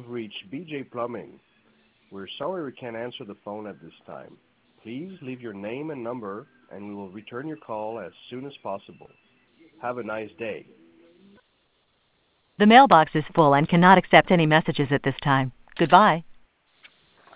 you've reached BJ Plumbing. We're sorry we can't answer the phone at this time. Please leave your name and number, and we will return your call as soon as possible. Have a nice day. The mailbox is full and cannot accept any messages at this time. Goodbye.